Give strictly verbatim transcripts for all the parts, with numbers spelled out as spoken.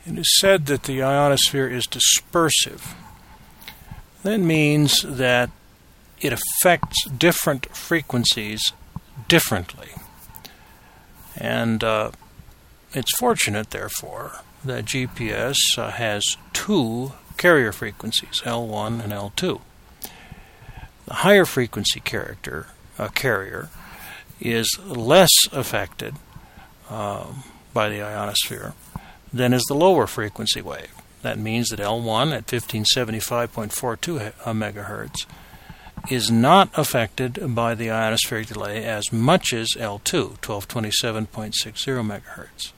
It is said that the ionosphere is dispersive. That means that it affects different frequencies differently. And uh, it's fortunate, therefore, that G P S uh, has two carrier frequencies, L one and L two. The higher frequency character, uh, carrier is less affected uh, by the ionosphere than is the lower frequency wave. That means that L one at fifteen seventy-five point four two megahertz is not affected by the ionospheric delay as much as L two, twelve twenty-seven point six zero megahertz.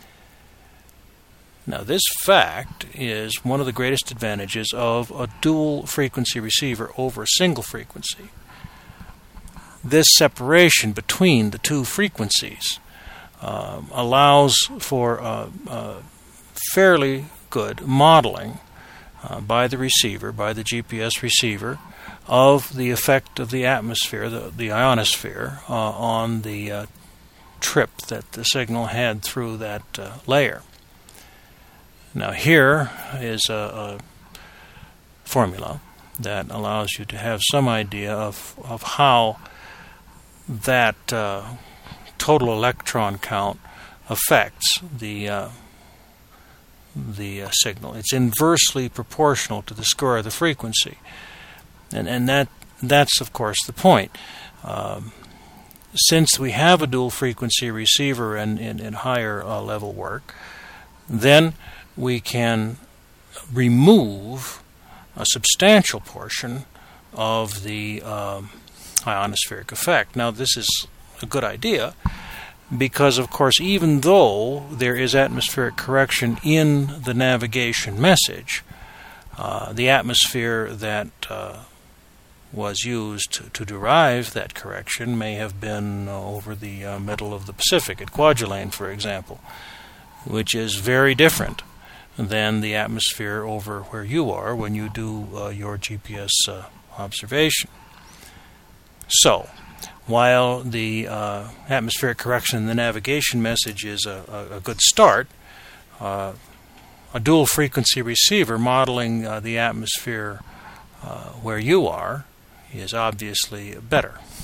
Now, this fact is one of the greatest advantages of a dual frequency receiver over a single frequency. This separation between the two frequencies um, allows for uh, uh, fairly good modeling uh, by the receiver, by the G P S receiver, of the effect of the atmosphere, the, the ionosphere, uh, on the uh, trip that the signal had through that uh, layer. Now, here is a, a formula that allows you to have some idea of, of how that uh, total electron count affects the uh, the uh, signal. It's inversely proportional to the square of the frequency. And and that that's, of course, the point. Um, since we have a dual frequency receiver in, in, in higher uh, level work, then we can remove a substantial portion of the um, ionospheric effect. Now, this is a good idea because, of course, even though there is atmospheric correction in the navigation message, uh, the atmosphere that uh, was used to, to derive that correction may have been uh, over the uh, middle of the Pacific, at Kwajalein, for example, which is very different than the atmosphere over where you are when you do uh, your G P S uh, observation. So, while the uh, atmospheric correction in the navigation message is a, a, a good start, uh, a dual frequency receiver modeling uh, the atmosphere uh, where you are is obviously better.